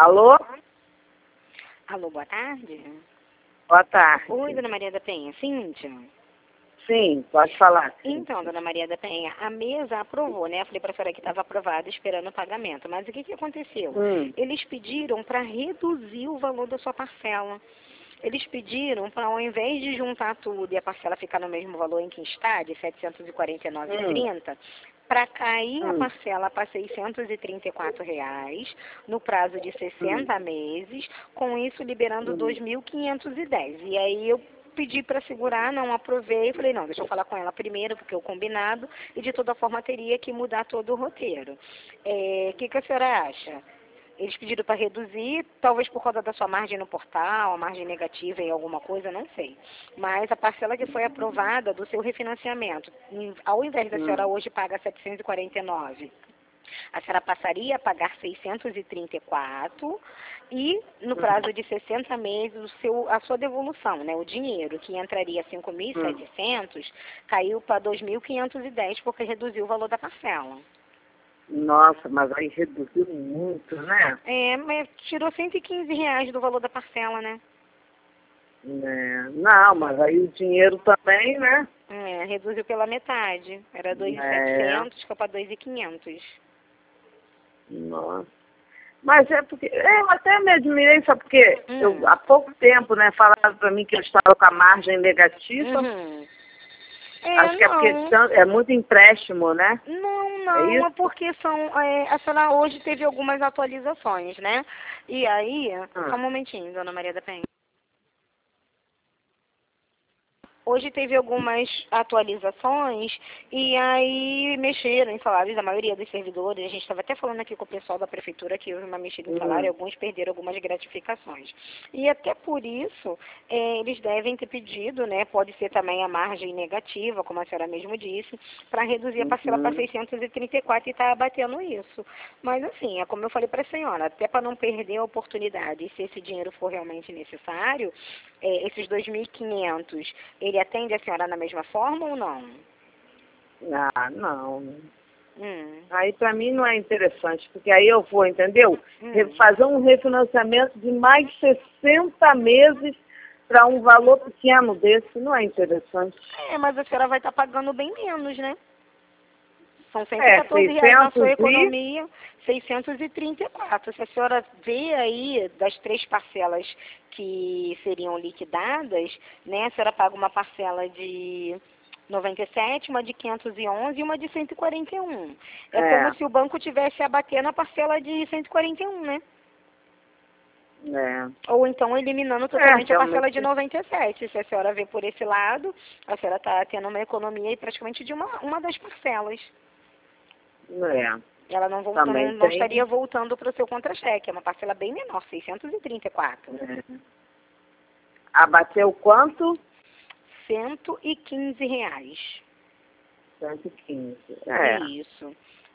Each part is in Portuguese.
Alô? Alô, boa tarde. Boa tarde. Oi, dona Maria da Penha. Cíntia? Sim, pode falar. Então, dona Maria da Penha, a mesa aprovou, né? Eu falei para a senhora que estava aprovado esperando o pagamento. Mas o que aconteceu? Eles pediram para reduzir o valor da sua parcela. Eles pediram para, ao invés de juntar tudo e a parcela ficar no mesmo valor em que está, de R$ 749,30, para cair a parcela para R$ 634 no prazo de 60 meses, com isso liberando 2.510. E aí eu pedi para segurar, não aprovei, falei, não, deixa eu falar com ela primeiro, porque o combinado, e de toda forma teria que mudar todo o roteiro. O que a senhora acha? Eles pediram para reduzir, talvez por causa da sua margem no portal, a margem negativa em alguma coisa, não sei. Mas a parcela que foi aprovada do seu refinanciamento, ao invés da senhora hoje pagar 749, a senhora passaria a pagar 634 e no prazo de 60 meses a sua devolução, né, o dinheiro, que entraria 5.700, caiu para 2.510 porque reduziu o valor da parcela. Nossa, mas aí reduziu muito, né? Mas tirou R$ 115 do valor da parcela, né? Não, mas aí o dinheiro também, né? Reduziu pela metade. Era 2.700, foi para 2.500. Nossa. Mas é porque, eu até me admirei, sabe porque há pouco tempo, né, falaram para mim que eu estava com a margem negativa. Acho que é porque é muito empréstimo, né? Não, é porque a senhora hoje teve algumas atualizações, né? E aí, só um momentinho, dona Maria da Penha. Hoje teve algumas atualizações e aí mexeram em salários da maioria dos servidores. A gente estava até falando aqui com o pessoal da prefeitura que houve uma mexida em salário, alguns perderam algumas gratificações. E até por isso, eles devem ter pedido, né, pode ser também a margem negativa, como a senhora mesmo disse, para reduzir a parcela para 634 e está abatendo isso. Mas assim, é como eu falei para a senhora, até para não perder a oportunidade, e se esse dinheiro for realmente necessário, esses 2.500, ele atende a senhora na mesma forma ou não? Ah, não. Aí para mim não é interessante, porque aí eu vou, entendeu? Fazer um refinanciamento de mais 60 meses para um valor pequeno desse não é interessante. Mas a senhora vai estar pagando bem menos, né? São R$ 114 na sua economia, 634. Se a senhora vê aí das 3 parcelas que seriam liquidadas, né, a senhora paga uma parcela de 97, uma de 511 e uma de 141. Como se o banco tivesse a bater na parcela de 141, né? Ou então eliminando totalmente a parcela de 97. Se a senhora vê por esse lado, a senhora está tendo uma economia praticamente de uma das parcelas. Ela não estaria voltando para o seu contra-cheque. É uma parcela bem menor, 634. Abateu quanto? R$ 115. Isso.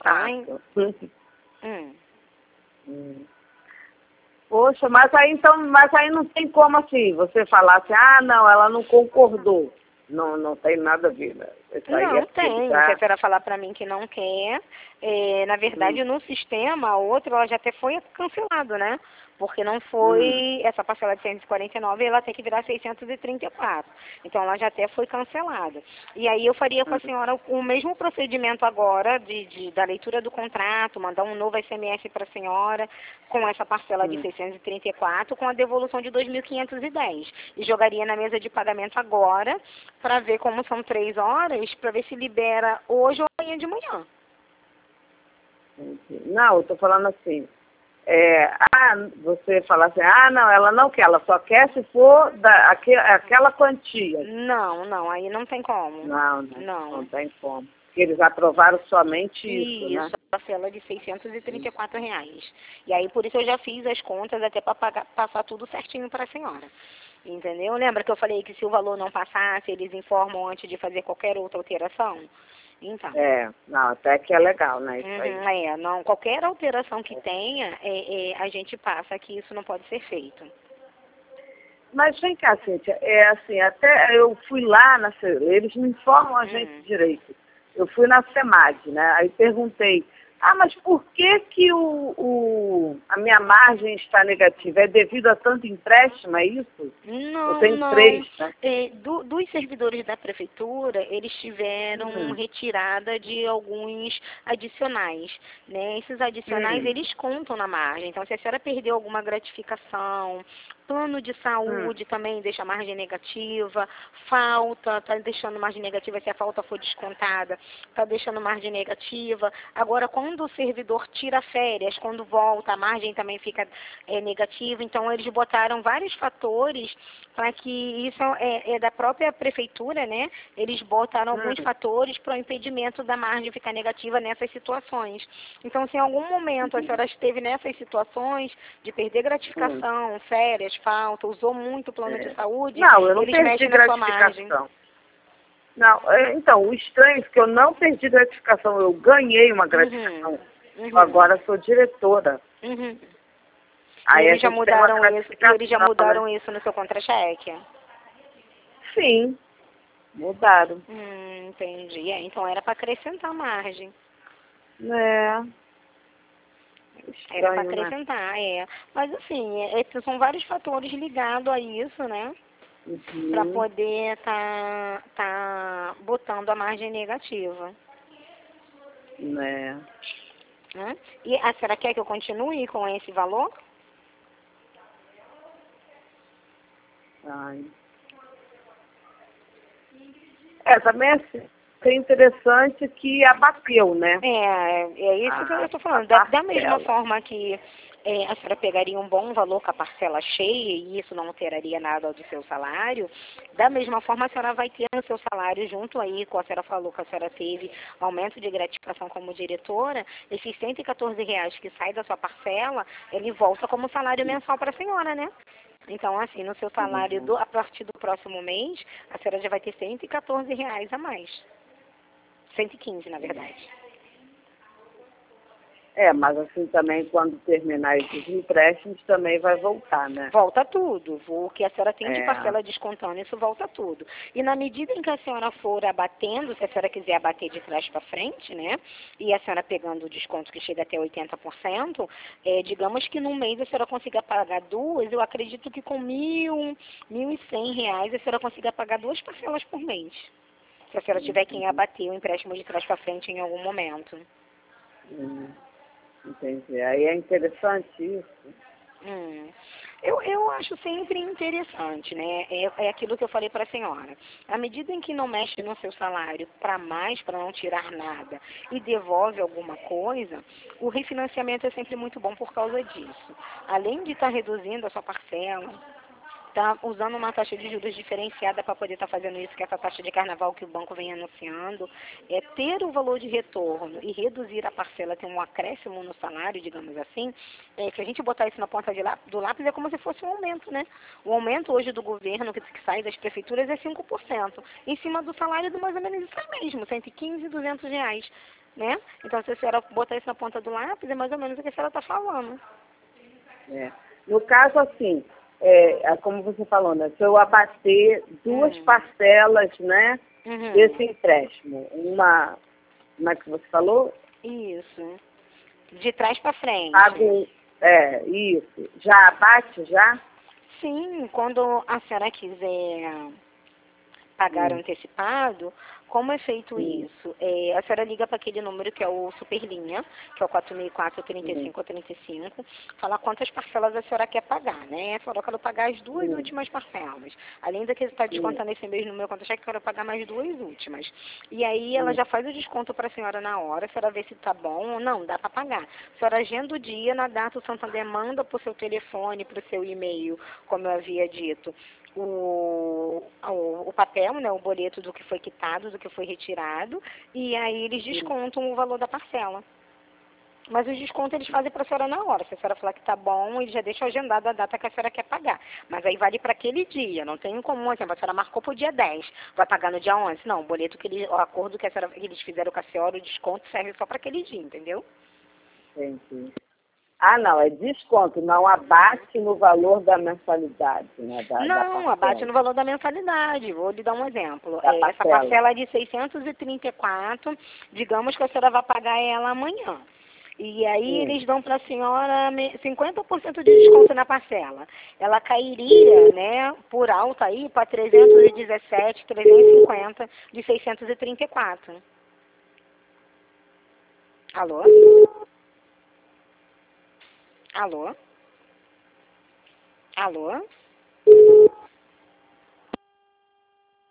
Poxa, mas aí não tem como assim, você falar assim, não, ela não concordou. Não tem nada a ver, né? Não tem. Se a senhora falar para mim que não quer, na verdade, no sistema, a outra, ela já até foi cancelada, né? Porque não foi, essa parcela de 149, ela tem que virar 634. Então, ela já até foi cancelada. E aí, eu faria com a senhora o mesmo procedimento agora, da leitura do contrato, mandar um novo SMS para a senhora, com essa parcela de 634, com a devolução de 2.510. E jogaria na mesa de pagamento agora, para ver como são 3 horas, para ver se libera hoje ou amanhã de manhã. Não, eu estou falando assim, você fala assim, não, ela não quer, ela só quer se for aquela quantia. Não, aí não tem como. Não tem como. Porque eles aprovaram somente isso, né? Isso, a parcela de R$ 634. E aí, por isso eu já fiz as contas até para passar tudo certinho para a senhora. Entendeu? Lembra que eu falei que se o valor não passasse, eles informam antes de fazer qualquer outra alteração? Então. Não, até que é legal, né? Isso aí. Não, qualquer alteração que tenha, a gente passa que isso não pode ser feito. Mas vem cá, Cíntia, assim, até eu fui lá, eles me informam a gente direito. Eu fui na SEMAD, né? Aí perguntei Ah, mas por que que a minha margem está negativa? É devido a tanto empréstimo, é isso? Não, Eu tenho não. 3, né? Dos servidores da prefeitura, eles tiveram retirada de alguns adicionais, né? Esses adicionais, eles contam na margem. Então, se a senhora perdeu alguma gratificação, plano de saúde também deixa a margem negativa, falta, está deixando margem negativa se a falta for descontada, está deixando margem negativa. Agora, quando o servidor tira férias, quando volta, a margem também fica negativa. Então, eles botaram vários fatores para que isso é da própria prefeitura, né? Eles botaram alguns fatores para o impedimento da margem ficar negativa nessas situações. Então, se em algum momento a senhora esteve nessas situações de perder gratificação, férias, falta, usou muito o plano de saúde, não, eu não eles perdi mexem na sua margem. gratificação. Não, então, o estranho é que eu não perdi gratificação, eu ganhei uma gratificação. Agora sou diretora. Aí E eles já mudaram isso, e eles já mudaram né? isso no seu contra-cheque? Sim, mudaram. Entendi. Então era para acrescentar margem. Era para acrescentar, Mas assim, são vários fatores ligados a isso, né? Para poder tá botando a margem negativa. E a senhora quer que eu continue com esse valor? Também é interessante que abateu, né? É isso que eu estou falando. Da mesma forma que a senhora pegaria um bom valor com a parcela cheia e isso não alteraria nada do seu salário, da mesma forma a senhora vai ter no seu salário, junto aí com a senhora falou que a senhora teve aumento de gratificação como diretora, esses R$114 que sai da sua parcela, ele volta como salário mensal para a senhora, né? Então, assim, no seu salário, a partir do próximo mês, a senhora já vai ter R$114 a mais. 115, na verdade. Mas assim também, quando terminar esses empréstimos, também vai voltar, né? Volta tudo. O que a senhora tem de parcela descontando, isso volta tudo. E na medida em que a senhora for abatendo, se a senhora quiser abater de trás para frente, né? E a senhora pegando o desconto que chega até 80%, digamos que num mês a senhora consiga pagar duas, eu acredito que com R$1.100 a senhora consiga pagar 2 parcelas por mês. Se a senhora tiver quem abater o empréstimo de trás para frente em algum momento. Entendi. Aí é interessante isso. Eu acho sempre interessante, né? É aquilo que eu falei para a senhora. À medida em que não mexe no seu salário para mais, para não tirar nada, e devolve alguma coisa, o refinanciamento é sempre muito bom por causa disso. Além de estar reduzindo a sua parcela, está usando uma taxa de juros diferenciada para poder estar fazendo isso, que é essa taxa de carnaval que o banco vem anunciando, ter o valor de retorno e reduzir a parcela, ter um acréscimo no salário, digamos assim, se a gente botar isso na ponta do lápis, é como se fosse um aumento, né? O aumento hoje do governo, que sai das prefeituras, é 5%, em cima do salário do mais ou menos isso aí mesmo, R$115, R$200, né? Então, se a senhora botar isso na ponta do lápis, é mais ou menos o que a senhora está falando. No caso, assim, como você falou, né? Se eu abater 2 parcelas, né? Desse empréstimo. Uma, como é que você falou? Isso. De trás para frente. Isso. Já abate, já? Sim, quando a senhora quiser pagar antecipado, como é feito isso? A senhora liga para aquele número que é o Superlinha, que é o 4004-3535, fala quantas parcelas a senhora quer pagar, né? A senhora quer pagar as 2 últimas parcelas. Além da que está descontando esse mês no meu contra-cheque, eu quero pagar mais 2 últimas. E aí ela já faz o desconto para a senhora na hora, a senhora vê se está bom ou não, dá para pagar. A senhora agenda o dia, na data o Santander manda para o seu telefone, para o seu e-mail, como eu havia dito, o papel, né, o boleto do que foi quitado, do que foi retirado, e aí eles descontam o valor da parcela. Mas os descontos eles fazem para a senhora na hora. Se a senhora falar que tá bom, eles já deixam agendado a data que a senhora quer pagar. Mas aí vale para aquele dia. Não tem como, exemplo, a senhora marcou para o dia 10, vai pagar no dia 11. Não, o boleto o acordo que eles fizeram com a senhora, o desconto serve só para aquele dia, entendeu? Entendi. Não, é desconto, não abate no valor da mensalidade, né? Não, abate no valor da mensalidade. Vou lhe dar um exemplo. Essa parcela. Parcela é de 634, digamos que a senhora vai pagar ela amanhã. E aí eles dão para a senhora 50% de desconto na parcela. Ela cairia, né, por alta aí para 317, 350 de 634. Alô? Alô? Alô?